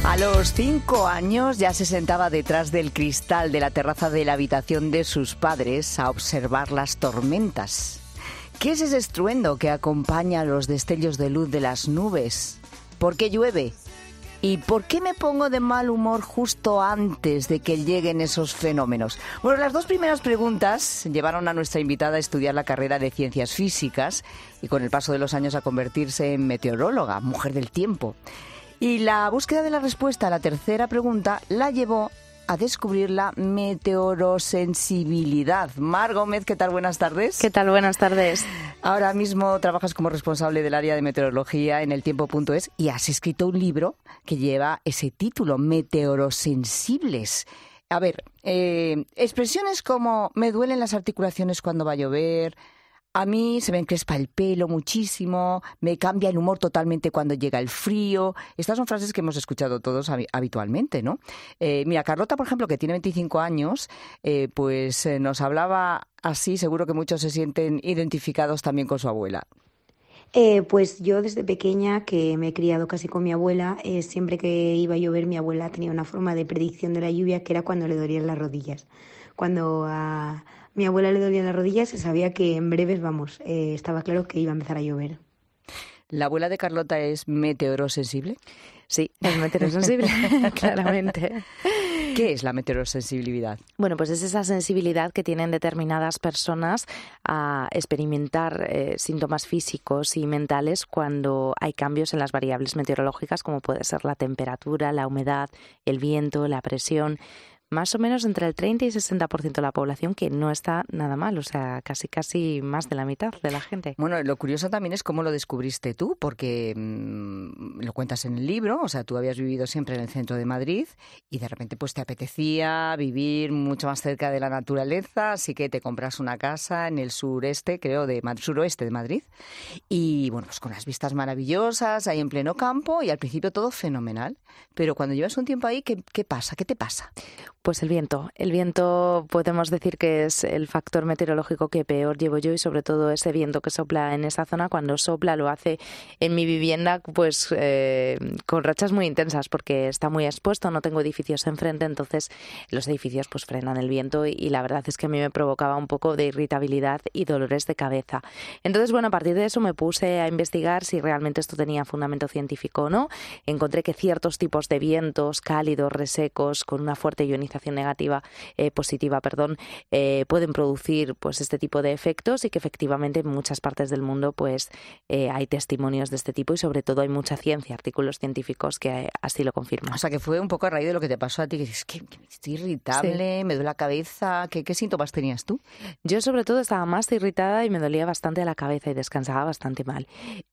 A los 5 años ya se sentaba detrás del cristal de la terraza de la habitación de sus padres a observar las tormentas. ¿Qué es ese estruendo que acompaña los destellos de luz de las nubes? ¿Por qué llueve? ¿Y por qué me pongo de mal humor justo antes de que lleguen esos fenómenos? Bueno, las dos primeras preguntas llevaron a nuestra invitada a estudiar la carrera de Ciencias Físicas y con el paso de los años a convertirse en meteoróloga, mujer del tiempo. Y la búsqueda de la respuesta a la tercera pregunta la llevó a descubrir la meteorosensibilidad. Mar Gómez, ¿qué tal? Buenas tardes. ¿Qué tal? Buenas tardes. Ahora mismo trabajas como responsable del área de meteorología en eltiempo.es y has escrito un libro que lleva ese título, Meteorosensibles. A ver, expresiones como me duelen las articulaciones cuando va a llover, a mí se me encrespa el pelo muchísimo, me cambia el humor totalmente cuando llega el frío. Estas son frases que hemos escuchado todos habitualmente, ¿no? Mira, Carlota, por ejemplo, que tiene 25 años, nos hablaba así, seguro que muchos se sienten identificados también con su abuela. Pues yo desde pequeña, que me he criado casi con mi abuela, siempre que iba a llover mi abuela tenía una forma de predicción de la lluvia que era cuando le dolían las rodillas. Cuando a mi abuela le dolían las rodillas se sabía que en breves, estaba claro que iba a empezar a llover. ¿La abuela de Carlota es meteorosensible? Sí, es meteorosensible, claramente. ¿Qué es la meteorosensibilidad? Bueno, pues es esa sensibilidad que tienen determinadas personas a experimentar síntomas físicos y mentales cuando hay cambios en las variables meteorológicas, como puede ser la temperatura, la humedad, el viento, la presión. Más o menos entre el 30 y 60% de la población, que no está nada mal, o sea, casi más de la mitad de la gente. Bueno, lo curioso también es cómo lo descubriste tú, porque lo cuentas en el libro, o sea, tú habías vivido siempre en el centro de Madrid y de repente pues te apetecía vivir mucho más cerca de la naturaleza, así que te compras una casa en el suroeste de Madrid y bueno, pues con las vistas maravillosas, ahí en pleno campo y al principio todo fenomenal, pero cuando llevas un tiempo ahí, ¿qué pasa? ¿Qué te pasa? Pues el viento. El viento podemos decir que es el factor meteorológico que peor llevo yo y sobre todo ese viento que sopla en esa zona. Cuando sopla lo hace en mi vivienda pues con rachas muy intensas porque está muy expuesto, no tengo edificios enfrente, entonces los edificios pues frenan el viento y la verdad es que a mí me provocaba un poco de irritabilidad y dolores de cabeza. Entonces, bueno, a partir de eso me puse a investigar si realmente esto tenía fundamento científico o no. Encontré que ciertos tipos de vientos cálidos, resecos, con una fuerte ionización positiva, pueden producir pues este tipo de efectos y que efectivamente en muchas partes del mundo pues hay testimonios de este tipo y sobre todo hay mucha ciencia, artículos científicos que así lo confirman. O sea, que fue un poco a raíz de lo que te pasó a ti, que dices, que estoy irritable, sí, me duele la cabeza. ¿Qué síntomas tenías tú? Yo sobre todo estaba más irritada y me dolía bastante la cabeza y descansaba bastante mal.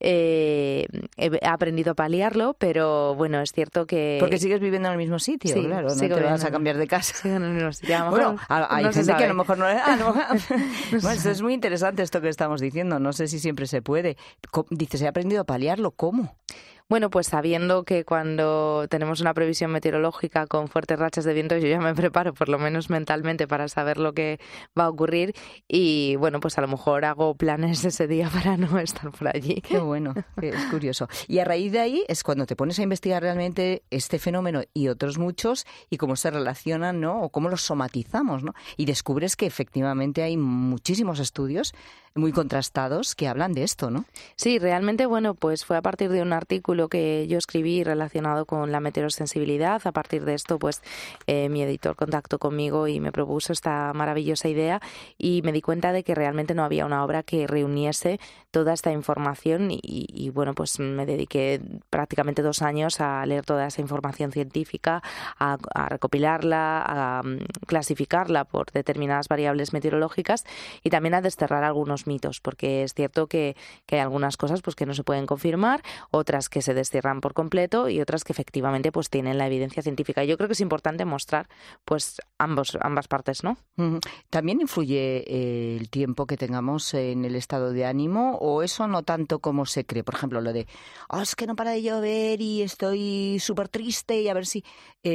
He aprendido a paliarlo, pero bueno, es cierto que... Porque sigues viviendo en el mismo sitio, sí, claro, no te vas a cambiar de casa. Sí, en la universidad. Bueno, hay gente que a lo mejor no... Bueno, esto es muy interesante esto que estamos diciendo. No sé si siempre se puede. Dices, he aprendido a paliarlo. ¿Cómo? Bueno, pues sabiendo que cuando tenemos una previsión meteorológica con fuertes rachas de viento, yo ya me preparo, por lo menos mentalmente, para saber lo que va a ocurrir y, bueno, pues a lo mejor hago planes ese día para no estar por allí. Qué bueno, es curioso. Y a raíz de ahí es cuando te pones a investigar realmente este fenómeno y otros muchos y cómo se relacionan, ¿no? O cómo los somatizamos, ¿no? Y descubres que efectivamente hay muchísimos estudios muy contrastados que hablan de esto, ¿no? Sí, realmente, bueno, pues fue a partir de un artículo que yo escribí relacionado con la meteorosensibilidad. A partir de esto, pues mi editor contactó conmigo y me propuso esta maravillosa idea y me di cuenta de que realmente no había una obra que reuniese toda esta información y bueno, pues me dediqué prácticamente 2 años a leer toda esa información científica, a recopilarla, a clasificarla por determinadas variables meteorológicas y también a desterrar algunos mitos, porque es cierto que hay algunas cosas pues que no se pueden confirmar, otras que se destierran por completo y otras que efectivamente pues tienen la evidencia científica. Yo creo que es importante mostrar pues ambas partes, ¿no? ¿También influye el tiempo que tengamos en el estado de ánimo o eso no tanto como se cree? Por ejemplo, lo de es que no para de llover y estoy súper triste y a ver si...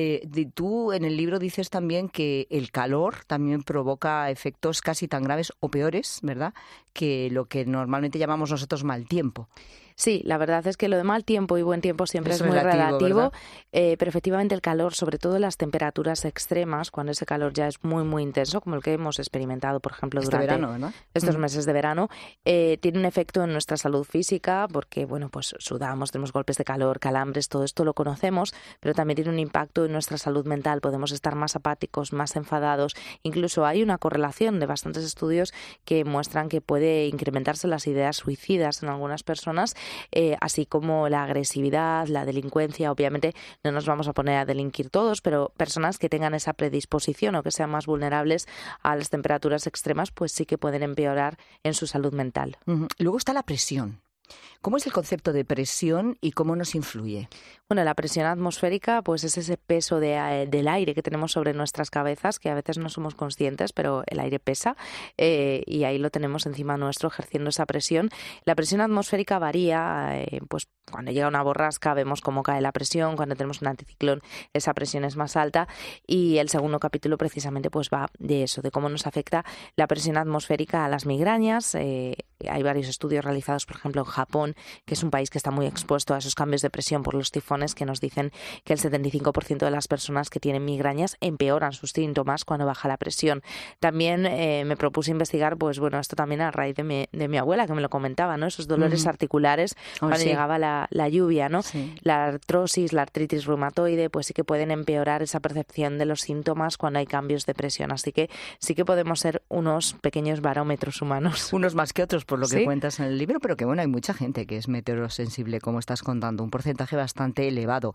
tú en el libro dices también que el calor también provoca efectos casi tan graves o peores, ¿verdad?, que lo que normalmente llamamos nosotros mal tiempo. Sí, la verdad es que lo de mal tiempo y buen tiempo siempre es muy relativo, pero efectivamente el calor, sobre todo las temperaturas extremas, cuando ese calor ya es muy, muy intenso, como el que hemos experimentado, por ejemplo, durante verano, ¿verdad? Estos meses de verano, tiene un efecto en nuestra salud física porque, bueno, pues sudamos, tenemos golpes de calor, calambres, todo esto lo conocemos, pero también tiene un impacto en nuestra salud mental. Podemos estar más apáticos, más enfadados. Incluso hay una correlación de bastantes estudios que muestran que puede incrementarse las ideas suicidas en algunas personas, así como la agresividad, la delincuencia. Obviamente no nos vamos a poner a delinquir todos, pero personas que tengan esa predisposición o que sean más vulnerables a las temperaturas extremas, pues sí que pueden empeorar en su salud mental. Luego está la presión. ¿Cómo es el concepto de presión y cómo nos influye? Bueno, la presión atmosférica pues es ese peso del aire que tenemos sobre nuestras cabezas, que a veces no somos conscientes, pero el aire pesa y ahí lo tenemos encima nuestro ejerciendo esa presión. La presión atmosférica varía, pues cuando llega una borrasca vemos cómo cae la presión, cuando tenemos un anticiclón esa presión es más alta y el segundo capítulo precisamente pues va de eso, de cómo nos afecta la presión atmosférica a las migrañas. Hay varios estudios realizados, por ejemplo, en Japón, que es un país que está muy expuesto a esos cambios de presión por los tifones, que nos dicen que el 75% de las personas que tienen migrañas empeoran sus síntomas cuando baja la presión. También me propuse investigar, pues bueno, esto también a raíz de mi abuela, que me lo comentaba, ¿no? Esos dolores articulares cuando llegaba la lluvia, ¿no? Sí. La artrosis, la artritis reumatoide, pues sí que pueden empeorar esa percepción de los síntomas cuando hay cambios de presión. Así que sí que podemos ser unos pequeños barómetros humanos. Unos más que otros, por lo que ¿Sí? cuentas en el libro, pero que bueno, hay mucha gente que es meteorosensible, como estás contando, un porcentaje bastante elevado.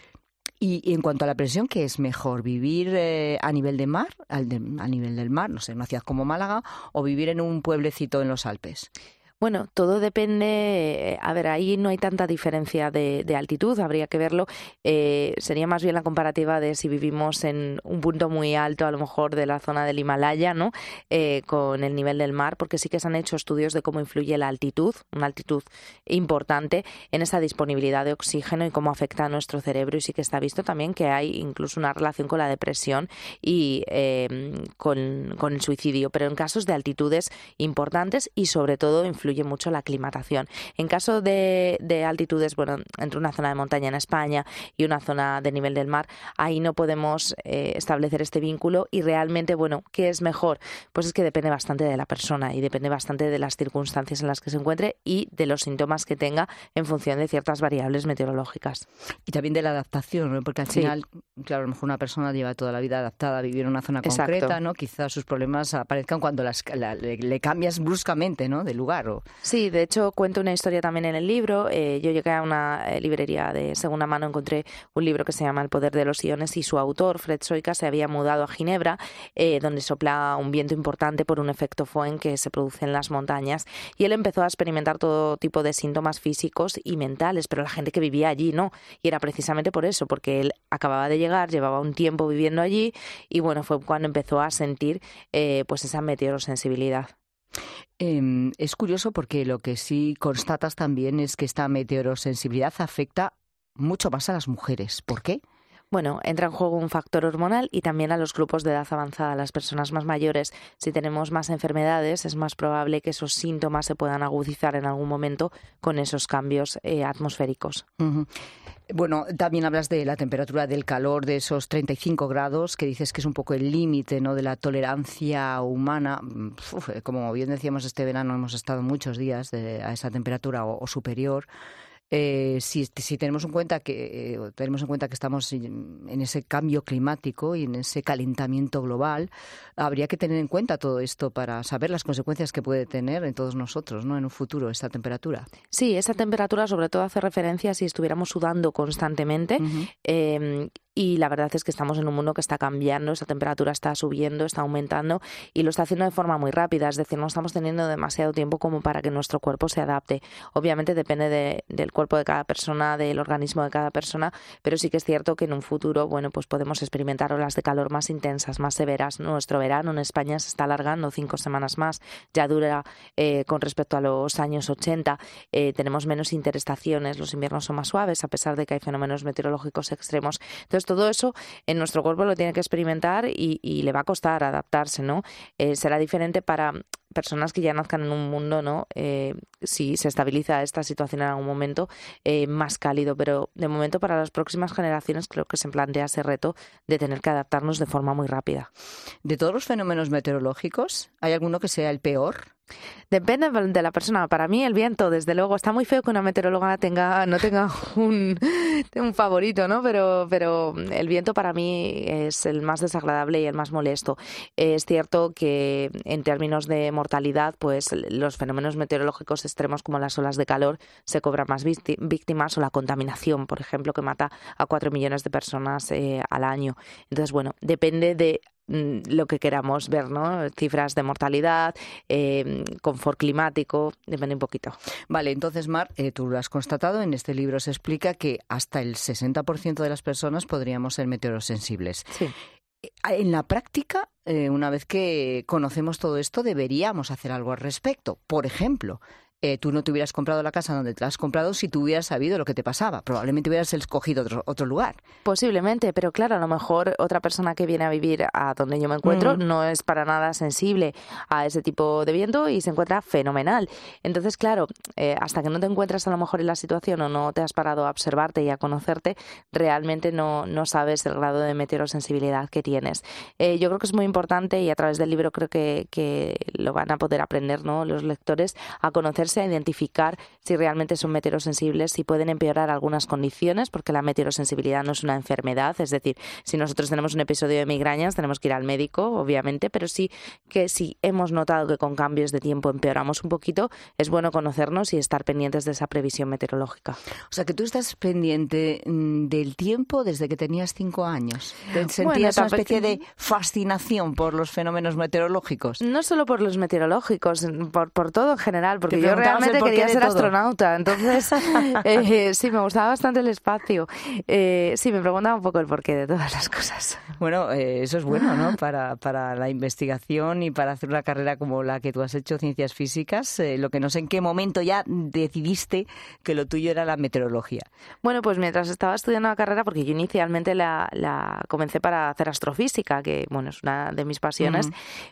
Y en cuanto a la presión, ¿qué es mejor? ¿Vivir a nivel de mar, a nivel del mar, no sé, en una ciudad como Málaga, o vivir en un pueblecito en los Alpes? Bueno, todo depende, a ver, ahí no hay tanta diferencia de altitud, habría que verlo. Sería más bien la comparativa de si vivimos en un punto muy alto, a lo mejor de la zona del Himalaya, ¿no? Con el nivel del mar, porque sí que se han hecho estudios de cómo influye la altitud, una altitud importante, en esa disponibilidad de oxígeno y cómo afecta a nuestro cerebro. Y sí que está visto también que hay incluso una relación con la depresión y con el suicidio, pero en casos de altitudes importantes y sobre todo influye mucho la aclimatación. En caso de altitudes, bueno, entre una zona de montaña en España y una zona de nivel del mar, ahí no podemos establecer este vínculo y realmente, bueno, ¿qué es mejor? Pues es que depende bastante de la persona y depende bastante de las circunstancias en las que se encuentre y de los síntomas que tenga en función de ciertas variables meteorológicas. Y también de la adaptación, ¿no? Porque al final, claro, a lo mejor una persona lleva toda la vida adaptada a vivir en una zona concreta, ¿no? Quizás sus problemas aparezcan cuando le cambias bruscamente, ¿no? De lugar. Sí, de hecho cuento una historia también en el libro. Yo llegué a una librería de segunda mano, encontré un libro que se llama El poder de los iones y su autor, Fred Soika, se había mudado a Ginebra, donde sopla un viento importante por un efecto Foehn que se produce en las montañas y él empezó a experimentar todo tipo de síntomas físicos y mentales, pero la gente que vivía allí no, y era precisamente por eso, porque él acababa de llegar, llevaba un tiempo viviendo allí y bueno, fue cuando empezó a sentir pues esa meteorosensibilidad. Es curioso porque lo que sí constatas también es que esta meteorosensibilidad afecta mucho más a las mujeres. ¿Por qué? Bueno, entra en juego un factor hormonal y también a los grupos de edad avanzada, las personas más mayores. Si tenemos más enfermedades, es más probable que esos síntomas se puedan agudizar en algún momento con esos cambios atmosféricos. Uh-huh. Bueno, también hablas de la temperatura del calor, de esos 35 grados, que dices que es un poco el límite, ¿no?, de la tolerancia humana. Como bien decíamos, este verano hemos estado muchos días a esa temperatura o superior. Si tenemos en cuenta que estamos en ese cambio climático y en ese calentamiento global, habría que tener en cuenta todo esto para saber las consecuencias que puede tener en todos nosotros, ¿no?, en un futuro esta temperatura. Sí, esa temperatura sobre todo hace referencia a si estuviéramos sudando constantemente. Uh-huh. Y la verdad es que estamos en un mundo que está cambiando, esa temperatura está subiendo, está aumentando y lo está haciendo de forma muy rápida, es decir, no estamos teniendo demasiado tiempo como para que nuestro cuerpo se adapte. Obviamente depende del cuerpo de cada persona, del organismo de cada persona, pero sí que es cierto que en un futuro, bueno, pues podemos experimentar olas de calor más intensas, más severas. Nuestro verano en España se está alargando 5 semanas más, ya dura con respecto a los años 80, tenemos menos interestaciones, los inviernos son más suaves a pesar de que hay fenómenos meteorológicos extremos. Entonces Entonces todo eso en nuestro cuerpo lo tiene que experimentar y le va a costar adaptarse, ¿no? Será diferente para personas que ya nazcan en un mundo, ¿no? Si se estabiliza esta situación en algún momento, más cálido, pero de momento para las próximas generaciones creo que se plantea ese reto de tener que adaptarnos de forma muy rápida. De todos los fenómenos meteorológicos, ¿hay alguno que sea el peor? Depende de la persona. Para mí el viento, desde luego, está muy feo que una meteoróloga no tenga un favorito, ¿no? Pero el viento para mí es el más desagradable y el más molesto. Es cierto que en términos de mortalidad, pues los fenómenos meteorológicos extremos como las olas de calor se cobran más víctimas, o la contaminación, por ejemplo, que mata a 4 millones de personas al año. Entonces, bueno, depende de lo que queramos ver, ¿no? Cifras de mortalidad, confort climático, depende un poquito. Vale, entonces, Mar, tú lo has constatado, en este libro se explica que hasta el 60% de las personas podríamos ser meteorosensibles. Sí. En la práctica, una vez que conocemos todo esto, deberíamos hacer algo al respecto. Por ejemplo, tú no te hubieras comprado la casa donde te la has comprado si tú hubieras sabido lo que te pasaba. Probablemente hubieras escogido otro lugar. Posiblemente, pero claro, a lo mejor otra persona que viene a vivir a donde yo me encuentro no es para nada sensible a ese tipo de viento y se encuentra fenomenal. Entonces, claro, hasta que no te encuentras a lo mejor en la situación o no te has parado a observarte y a conocerte, realmente no sabes el grado de meteorosensibilidad que tienes. Yo creo que es muy importante, y a través del libro creo que lo van a poder aprender, ¿no?, los lectores, a conocerse, a identificar si realmente son meteorosensibles, si pueden empeorar algunas condiciones, porque la meteorosensibilidad no es una enfermedad. Es decir, si nosotros tenemos un episodio de migrañas, tenemos que ir al médico, obviamente, pero sí que si hemos notado que con cambios de tiempo empeoramos un poquito, es bueno conocernos y estar pendientes de esa previsión meteorológica. O sea, que tú estás pendiente del tiempo desde que tenías 5 años. ¿Sentías una especie de fascinación por los fenómenos meteorológicos? No solo por los meteorológicos, por todo en general, porque yo realmente quería ser astronauta, entonces sí, me gustaba bastante el espacio. Sí, me preguntaba un poco el porqué de todas las cosas. Bueno, eso es bueno, ¿no? Para la investigación y para hacer una carrera como la que tú has hecho, ciencias físicas. Lo que no sé en qué momento ya decidiste que lo tuyo era la meteorología. Bueno, pues mientras estaba estudiando la carrera, porque yo inicialmente la comencé para hacer astrofísica, que bueno, es una de mis pasiones,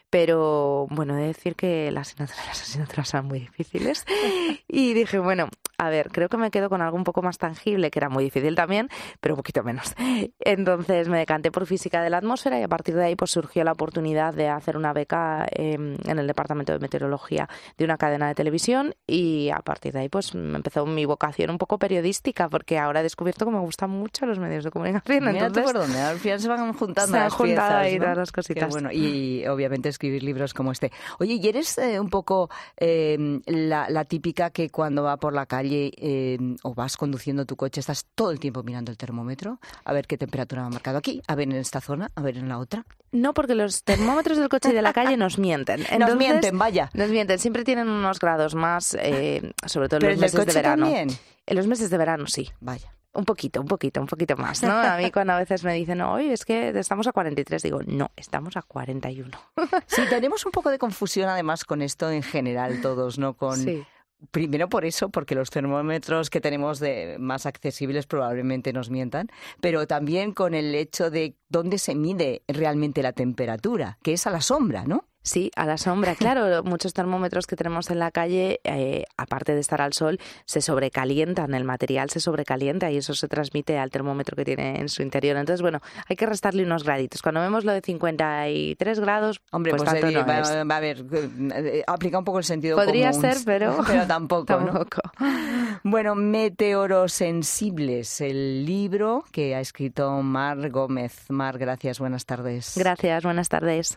pero bueno, he de decir que las asignaturas eran muy difíciles. Y dije, bueno, a ver, creo que me quedo con algo un poco más tangible, que era muy difícil también, pero un poquito menos. Entonces me decanté por física de la atmósfera y a partir de ahí pues surgió la oportunidad de hacer una beca en el departamento de meteorología de una cadena de televisión, y a partir de ahí pues me empezó mi vocación un poco periodística, porque ahora he descubierto que me gustan mucho los medios de comunicación. Mira entonces, tú por dónde, al final se van juntando se las han juntado piezas, ahí ¿no? todas las cositas. Qué bueno. Y obviamente escribir libros como este. Oye, ¿y eres un poco la típica que cuando va por la calle o vas conduciendo tu coche estás todo el tiempo mirando el termómetro a ver qué temperatura ha marcado aquí, a ver en esta zona, a ver en la otra? No, porque los termómetros del coche y de la calle nos mienten. Entonces, nos mienten, vaya. Nos mienten, siempre tienen unos grados más, sobre todo en ¿Pero los meses de verano. También? En los meses de verano, sí. Vaya. Un poquito más, ¿no? A mí cuando a veces me dicen, oye, es que estamos a 43, digo, no, estamos a 41. Sí, tenemos un poco de confusión además con esto en general todos, ¿no? Sí. Primero por eso, porque los termómetros que tenemos más accesibles probablemente nos mientan, pero también con el hecho de dónde se mide realmente la temperatura, que es a la sombra, ¿no? Sí, a la sombra, claro. Muchos termómetros que tenemos en la calle, aparte de estar al sol, se sobrecalientan, el material se sobrecalienta y eso se transmite al termómetro que tiene en su interior. Entonces, bueno, hay que restarle unos graditos. Cuando vemos lo de 53 grados, hombre, pues tanto no es. Va a ver, aplica un poco el sentido Podría común. ser, pero tampoco, ¿no? tampoco. Bueno, Meteorosensibles, el libro que ha escrito Mar Gómez. Mar, gracias, buenas tardes. Gracias, buenas tardes.